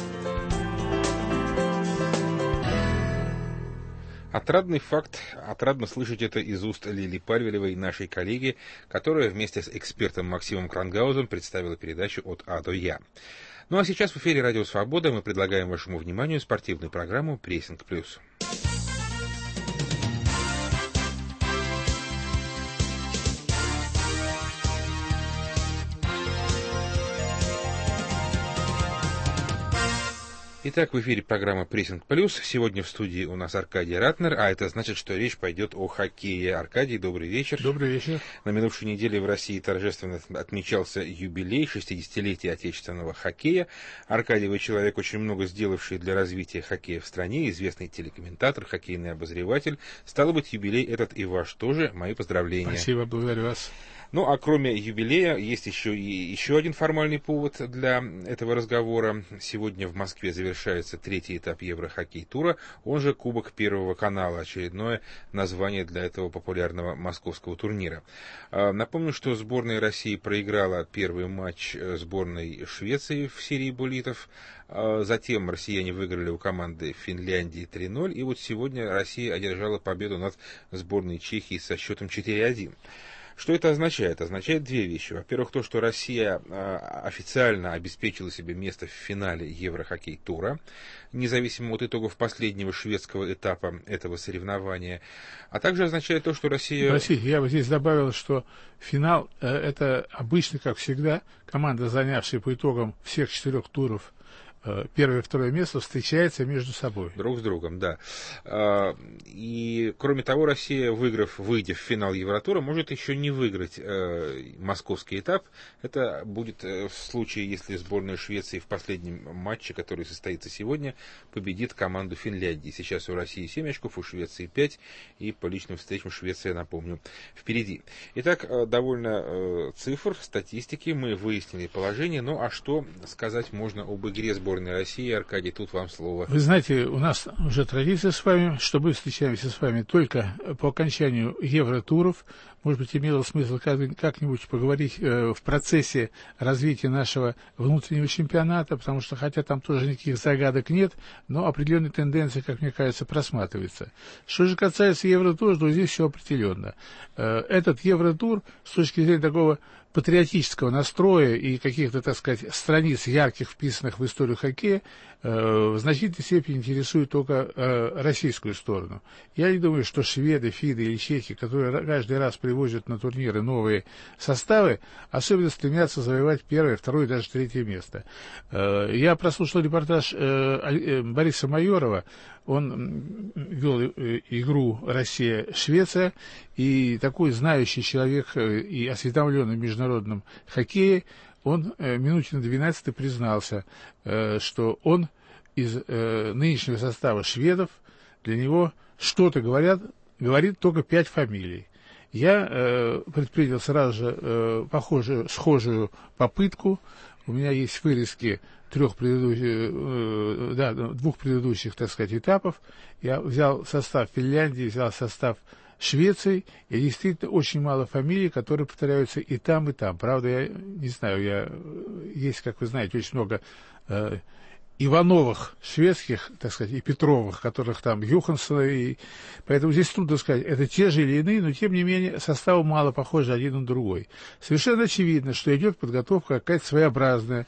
Отрадный факт, отрадно слышать это из уст Лили Пальвелевой, нашей коллеги, которая вместе с экспертом Максимом Крангаузом представила передачу «От А до Я». Ну а сейчас в эфире «Радио Свобода» мы предлагаем вашему вниманию спортивную программу «Прессинг плюс». Итак, в эфире программа «Прессинг плюс». Сегодня в студии у нас Аркадий Ратнер, а это значит, что речь пойдет о хоккее. Аркадий, добрый вечер. Добрый вечер. На минувшей неделе в России торжественно отмечался юбилей шестидесятилетия отечественного хоккея. Аркадий, вы человек, очень много сделавший для развития хоккея в стране, известный телекомментатор, хоккейный обозреватель. Стало быть, юбилей этот и ваш тоже. Мои поздравления. Спасибо, благодарю вас. Ну, а кроме юбилея, есть еще и еще один формальный повод для этого разговора. Сегодня в Москве завершается третий этап Еврохоккей-тура, он же Кубок Первого канала, очередное название для этого популярного московского турнира. Напомню, что сборная России проиграла первый матч сборной Швеции в серии буллитов. Затем россияне выиграли у команды Финляндии три ноль, и вот сегодня Россия одержала победу над сборной Чехии со счетом четыре один. Что это означает? Означает две вещи. Во-первых, то, что Россия официально обеспечила себе место в финале Еврохоккей-тура, независимо от итогов последнего шведского этапа этого соревнования. А также означает то, что Россия... Простите, я бы здесь добавил, что финал э, это обычно, как всегда, команда, занявшая по итогам всех четырех туров первое и второе место, встречается между собой. Друг с другом, да. И, кроме того, Россия, выиграв, выйдя в финал Евротура, может еще не выиграть э, московский этап. Это будет в случае, если сборная Швеции в последнем матче, который состоится сегодня, победит команду Финляндии. Сейчас у России семь очков, у Швеции пять, и по личным встречам Швеция, напомню, впереди. Итак, довольно э, цифр, статистики, мы выяснили положение. Ну, а что сказать можно об игре сборной России? Аркадий, тут вам слово. Вы знаете, у нас уже традиция с вами, что мы встречаемся с вами только по окончанию евротуров. Может быть, имело смысл как-нибудь поговорить э, в процессе развития нашего внутреннего чемпионата, потому что, хотя там тоже никаких загадок нет, но определенные тенденции, как мне кажется, просматриваются. Что же касается евротура, то здесь все определенно. Э, этот евротур, с точки зрения такого патриотического настроя и каких-то, так сказать, страниц ярких, вписанных в историю хоккея, э, в значительной степени интересует только э, российскую сторону. Я не думаю, что шведы, финны или чехи, которые каждый раз привозят на турниры новые составы, особенно стремятся завоевать первое, второе и даже третье место. Э, я прослушал репортаж э, Бориса Майорова. Он вел игру Россия-Швеция, и такой знающий человек и осведомленный в международном хоккее, он минуте на двенадцатой признался, что он из нынешнего состава шведов, для него что-то говорят, говорит только пять фамилий. Я предпринял сразу же похожую, схожую попытку. У меня есть вырезки трех предыдущих, да, двух предыдущих, так сказать, этапов. Я взял состав Финляндии, взял состав Швеции, и действительно очень мало фамилий, которые повторяются и там, и там. Правда, я не знаю, я, есть, как вы знаете, очень много э, Ивановых шведских, так сказать, и Петровых, которых там Юхансона, и поэтому здесь трудно сказать, это те же или иные, но тем не менее составы мало похожи один на другой. Совершенно очевидно, что идет подготовка какая-то своеобразная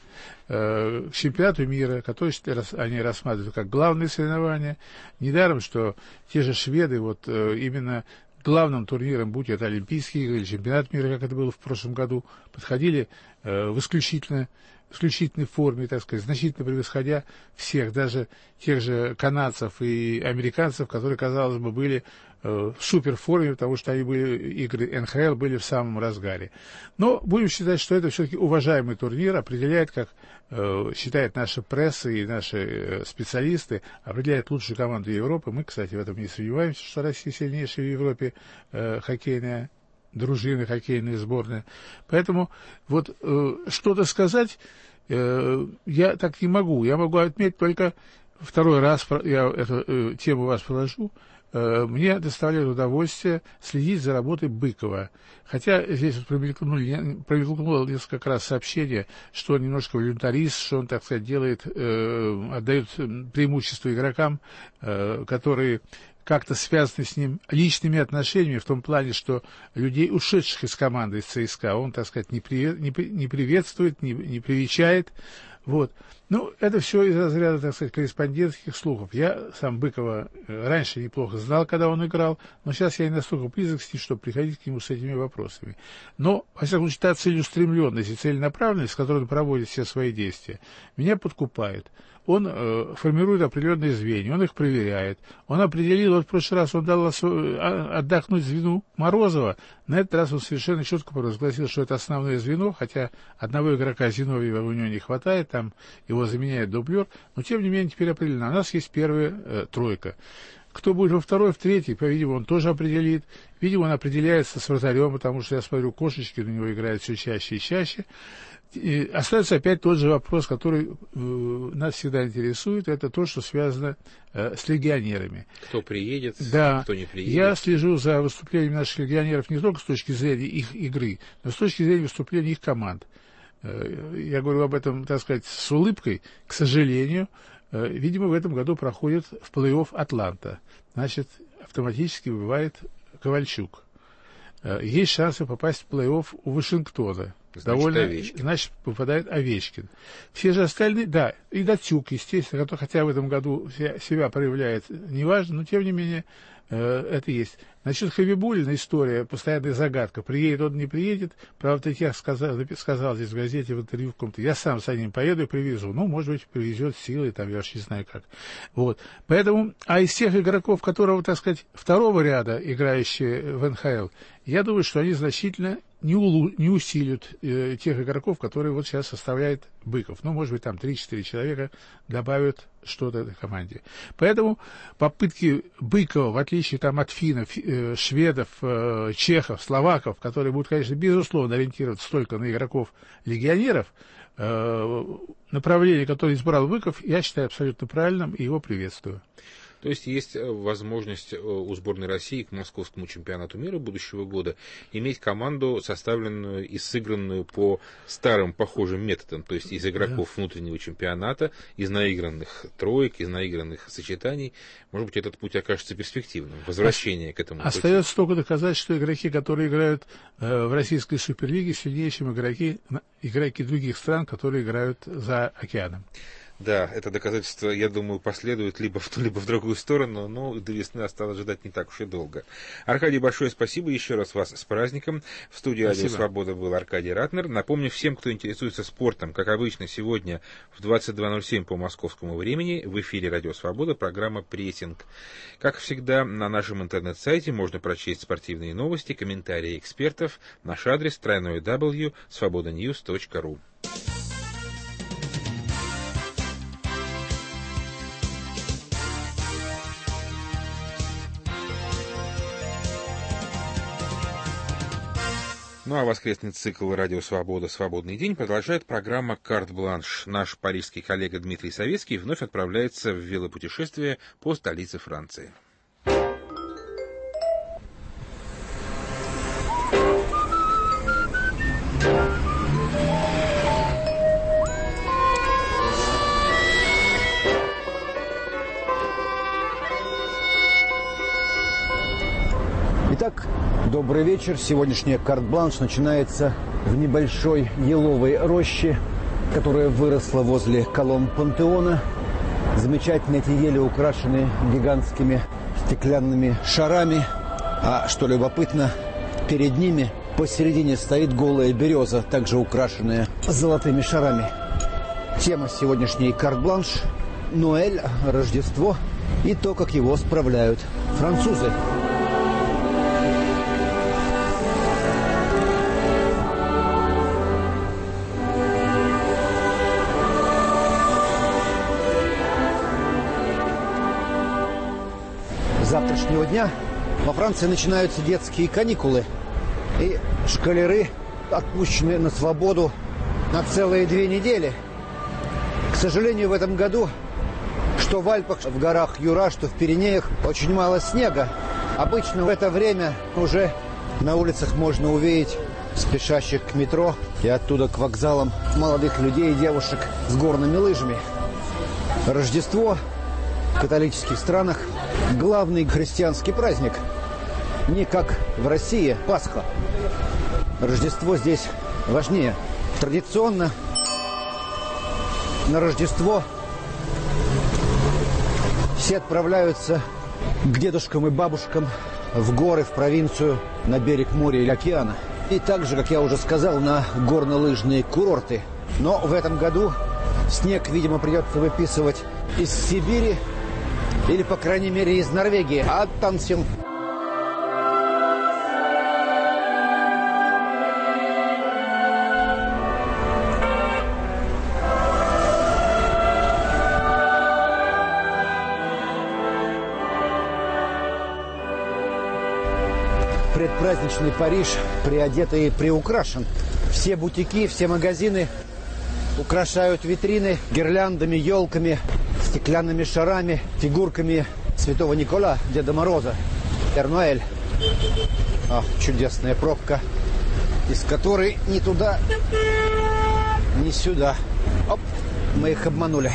э, к чемпионату мира, который они рассматривают как главное соревнование. Недаром, что те же шведы, вот э, именно главным турниром, будь это Олимпийские игры или чемпионат мира, как это было в прошлом году, подходили э, в исключительно в исключительной форме, так сказать, значительно превосходя всех, даже тех же канадцев и американцев, которые, казалось бы, были э, в суперформе, потому что они были, игры эн ха эл были в самом разгаре. Но будем считать, что это все-таки уважаемый турнир, определяет, как э, считает наша пресса и наши э, специалисты, определяет лучшую команду Европы. Мы, кстати, в этом не сомневаемся, что Россия сильнейшая в Европе э, хоккейная дружины, хоккейные сборные. Поэтому вот э, что-то сказать э, я так не могу. Я могу отметить только второй раз, я эту э, тему вас положу, э, мне доставляет удовольствие следить за работой Быкова. Хотя здесь вот промелькнуло, промелькнуло несколько раз сообщение, что он немножко волюнтарист, что он, так сказать, делает, э, отдает преимущество игрокам, э, которые как-то связаны с ним личными отношениями, в том плане, что людей, ушедших из команды, из ЦСКА, он, так сказать, не, привет, не, не приветствует, не, не привечает. Вот. Ну, это все из разряда, так сказать, корреспондентских слухов. Я сам Быкова раньше неплохо знал, когда он играл, но сейчас я не настолько близок с ним, чтобы приходить к нему с этими вопросами. Но, во всяком случае, та целеустремленность и целенаправленность, с которой он проводит все свои действия, меня подкупает. Он э, формирует определенные звенья, он их проверяет. Он определил, вот в прошлый раз он дал отдохнуть звену Морозова, на этот раз он совершенно четко провозгласил, что это основное звено, хотя одного игрока Зиновьева у него не хватает, там его заменяет дублер, но тем не менее теперь определено. У нас есть первая э, тройка. Кто будет во второй, в третьей, по-видимому, он тоже определит. Видимо, он определяется с вратарем, потому что я смотрю, Кошечки на него играют все чаще и чаще. И остается опять тот же вопрос, который э, нас всегда интересует, это то, что связано э, с легионерами. Кто приедет, да, кто не приедет. Я слежу за выступлениями наших легионеров не только с точки зрения их игры, но с точки зрения выступления их команд. Э, я говорю об этом, так сказать, с улыбкой. К сожалению, э, видимо, в этом году проходит в плей-офф Атланта. Значит, автоматически выбывает Ковальчук. есть шансы попасть в плей-офф у Вашингтона. Значит, Довольно, Овечкин. Значит, попадает Овечкин. Все же остальные, да, и Датюк, естественно, который хотя в этом году себя проявляет, неважно, но тем не менее э, это есть. Насчет Хабибуллина история, постоянная загадка. Приедет он, не приедет. Правда, я сказал, сказал здесь в газете, в интервью в каком-то, я сам за ним поеду и привезу. Ну, может быть, привезет силой, там, я уж не знаю как. Вот. Поэтому, а из тех игроков, которого, так сказать, второго ряда, играющие в эн ха эл, я думаю, что они значительно не, улу, не усилят э, тех игроков, которые вот сейчас составляет Быков. Ну, может быть, там три-четыре человека добавят что-то этой команде. Поэтому попытки Быкова, в отличие там от финнов, э, шведов, э, чехов, словаков, которые будут, конечно, безусловно ориентироваться только на игроков-легионеров, э, направление, которое избрал Быков, я считаю абсолютно правильным и его приветствую. То есть есть возможность у сборной России к московскому чемпионату мира будущего года иметь команду, составленную и сыгранную по старым похожим методам, то есть из игроков да. внутреннего чемпионата, из наигранных троек, из наигранных сочетаний. Может быть, этот путь окажется перспективным, возвращение а, к этому. Остается пути. Только доказать, что игроки, которые играют э, в российской суперлиге, сильнее, чем игроки, игроки других стран, которые играют за океаном. Да, это доказательство, я думаю, последует либо в ту, либо в другую сторону, но до весны осталось ждать не так уж и долго. Аркадий, большое спасибо, еще раз вас с праздником. В студии «Радио Свобода» был Аркадий Ратнер. Напомню всем, кто интересуется спортом, как обычно, сегодня в двадцать два ноль семь по московскому времени в эфире «Радио Свобода» программа «Прессинг». Как всегда, на нашем интернет-сайте можно прочесть спортивные новости, комментарии экспертов. Наш адрес дабл ю дабл ю дабл ю точка свобода ньюс точка ру. Ну а воскресный цикл «Радио Свобода. Свободный день» продолжает программа «Карт-бланш». Наш парижский коллега Дмитрий Советский вновь отправляется в велопутешествие по столице Франции. Итак, добрый вечер. Сегодняшняя карт-бланш начинается в небольшой еловой роще, которая выросла возле колонн Пантеона. Замечательно, эти ели украшены гигантскими стеклянными шарами. А что любопытно, перед ними посередине стоит голая береза, также украшенная золотыми шарами. Тема сегодняшней карт-бланш – Ноэль, Рождество и то, как его справляют французы. С завтрашнего дня во Франции начинаются детские каникулы, и школяры отпущены на свободу на целые две недели. К сожалению, в этом году, что в Альпах, в горах Юра, что в Пиренеях, очень мало снега. Обычно в это время уже на улицах можно увидеть спешащих к метро и оттуда к вокзалам молодых людей и девушек с горными лыжами. Рождество в католических странах – главный христианский праздник. Не как в России Пасха. Рождество здесь важнее. Традиционно на Рождество все отправляются к дедушкам и бабушкам в горы, в провинцию, на берег моря или океана. И также, как я уже сказал, на горнолыжные курорты. Но в этом году снег, видимо, придется выписывать из Сибири или, по крайней мере, из Норвегии. А Атtention! Предпраздничный Париж приодетый и приукрашен. Все бутики, все магазины украшают витрины гирляндами, елками, стеклянными шарами, фигурками Святого Никола, Деда Мороза, Пер Ноэль. А, чудесная пробка, из которой ни туда, ни сюда. Оп, мы их обманули.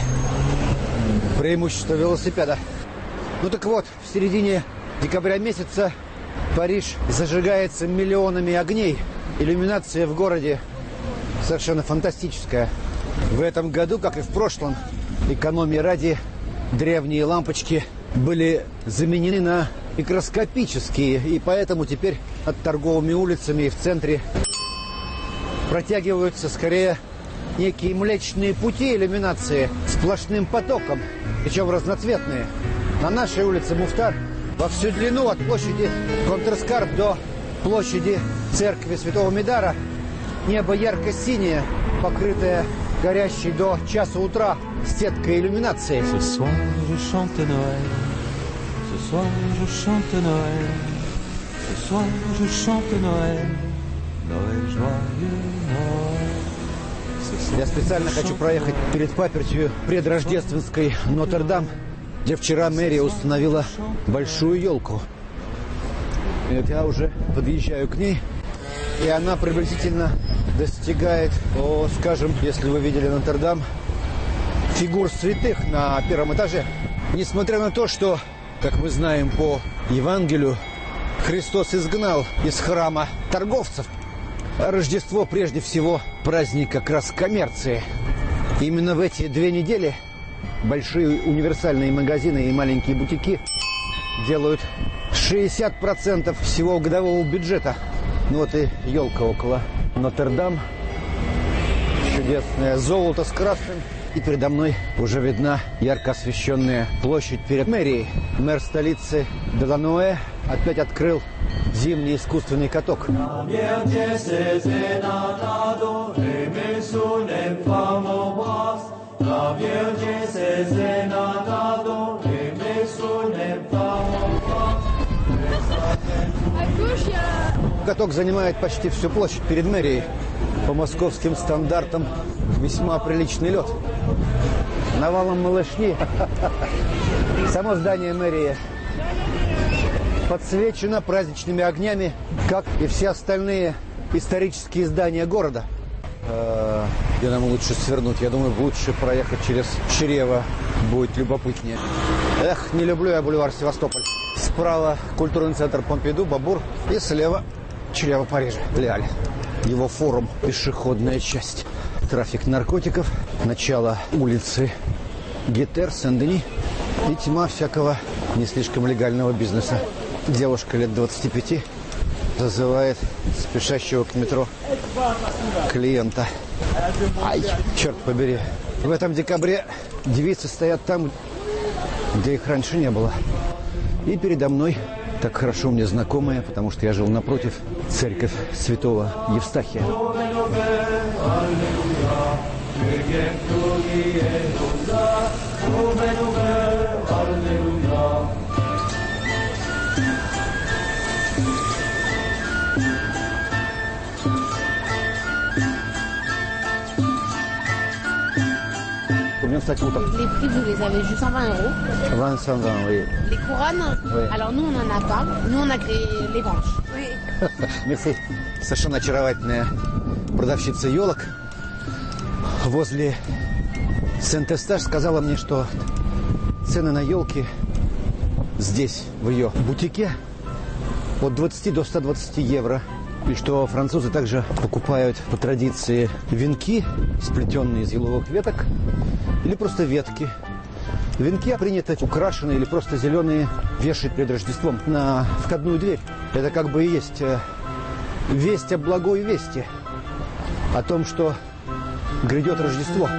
Преимущество велосипеда. Ну так вот, в середине декабря месяца Париж зажигается миллионами огней. Иллюминация в городе совершенно фантастическая. В этом году, как и в прошлом, экономии ради, древние лампочки были заменены на микроскопические. И поэтому теперь над торговыми улицами и в центре протягиваются скорее некие млечные пути иллюминации сплошным потоком, причем разноцветные. На нашей улице Муфтар во всю длину от площади Контрскарп до площади церкви Святого Медара небо ярко-синее, покрытое горящей до часа утра сеткой иллюминации. Я специально хочу проехать перед папертью предрождественской Нотр-Дам, где вчера мэрия установила большую елку. И вот я уже подъезжаю к ней, и она приблизительно достигает, о, скажем, если вы видели Нотр-Дам, фигур святых на первом этаже. Несмотря на то, что, как мы знаем по Евангелию, Христос изгнал из храма торговцев, Рождество прежде всего праздник как раз коммерции. Именно в эти две недели большие универсальные магазины и маленькие бутики делают шестьдесят процентов всего годового бюджета. Ну вот и елка около Нотр-Дам. Чудесное золото с красным. И передо мной уже видна ярко освещенная площадь перед мэрией. Мэр столицы Деланоэ опять открыл зимний искусственный каток. Каток занимает почти всю площадь перед мэрией. По московским стандартам весьма приличный лед. Навалом малышни. Само здание мэрии подсвечено праздничными огнями, как и все остальные исторические здания города. Э-э, где нам лучше свернуть? Я думаю, лучше проехать через Чрево. Будет любопытнее. Эх, не люблю я бульвар Севастополь. Справа культурный центр Помпиду, Бабур. И слева Чрево Парижа. Ляль. Его форум, пешеходная часть. Трафик наркотиков, начало улицы Гетер, Сен-Дени и тьма всякого не слишком легального бизнеса. Девушка лет двадцати пяти зазывает спешащего к метро клиента. Ай, черт побери. В этом декабре девицы стоят там, где их раньше не было. И передо мной, так хорошо мне знакомая, потому что я жил напротив, церковь святого Евстахия. Combien ça coûte? Les prix, vous les avez juste cent vingt euros. vingt, cent vingt, oui. Les couronnes, oui. Alors nous, on n'en a pas. Nous, on a créé les branches. Oui. Мерси. Совершенно очаровательная продавщица елок возле Сент-Эстаж сказала мне, что цены на елки здесь, в ее бутике, от двадцати до ста двадцати евро. И что французы также покупают по традиции венки, сплетенные из еловых веток, или просто ветки. Венки принято украшенные или просто зеленые вешать перед Рождеством на входную дверь. Это как бы и есть весть о благой вести, о том, что грядет Рождество.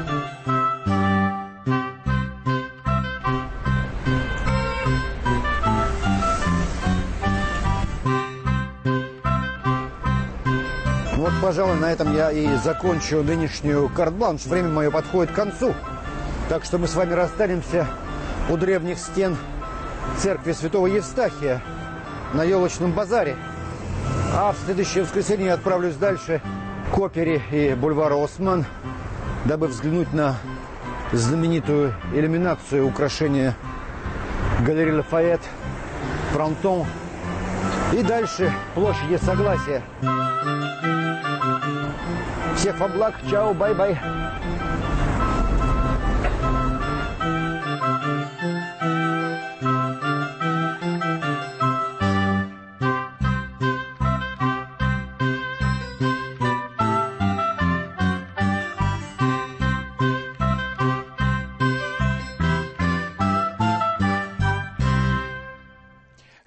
Вот, пожалуй, на этом я и закончу нынешнюю карт-бланш. Время мое подходит к концу. Так что мы с вами расстанемся у древних стен церкви святого Евстахия на елочном базаре. А в следующее воскресенье я отправлюсь дальше к опере и бульвару Осман, дабы взглянуть на знаменитую иллюминацию украшения галереи Лафайет, Фронтон и дальше площади Согласия. Всех во благ. Чао, бай-бай.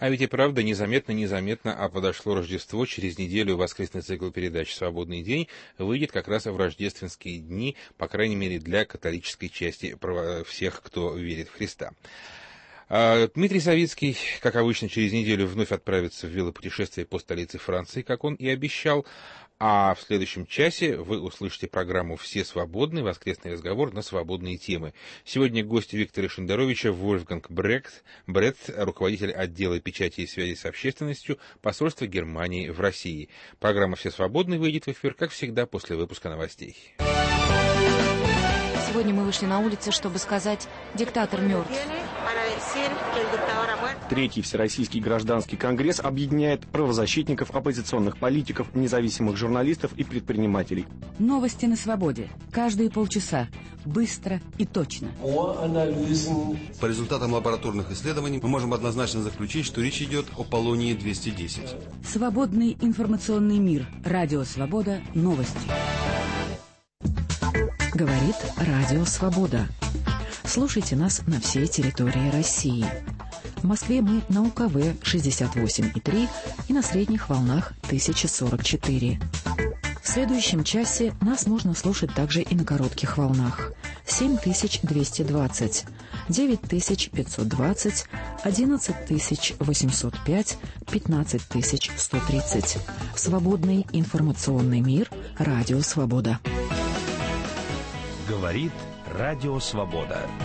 А ведь и правда, незаметно-незаметно, а подошло Рождество. Через неделю воскресный цикл передач «Свободный день» выйдет как раз в рождественские дни, по крайней мере, для католической части всех, кто верит в Христа. Дмитрий Савицкий, как обычно, через неделю вновь отправится в велопутешествие по столице Франции, как он и обещал. А в следующем часе вы услышите программу «Все свободны», воскресный разговор на свободные темы. Сегодня гость Виктора Шендеровича Вольфганг Брехт, Бретт, руководитель отдела печати и связи с общественностью посольства Германии в России. Программа «Все свободны» выйдет в эфир, как всегда, после выпуска новостей. Сегодня мы вышли на улицы, чтобы сказать «диктатор мертв». Третий Всероссийский гражданский конгресс объединяет правозащитников, оппозиционных политиков, независимых журналистов и предпринимателей. Новости на свободе. Каждые полчаса. Быстро и точно. По результатам лабораторных исследований мы можем однозначно заключить, что речь идет о полонии двести десять. Свободный информационный мир. Радио «Свобода». Новости. Говорит Радио Свобода. Слушайте нас на всей территории России. В Москве мы на УКВ шестьдесят восемь и три и на средних волнах тысяча сорок четыре. В следующем часе нас можно слушать также и на коротких волнах. семь тысяч двести двадцать, девять тысяч пятьсот двадцать, одиннадцать тысяч восемьсот пять, пятнадцать тысяч сто тридцать. Свободный информационный мир. Радио Свобода. Говорит Радио Свобода.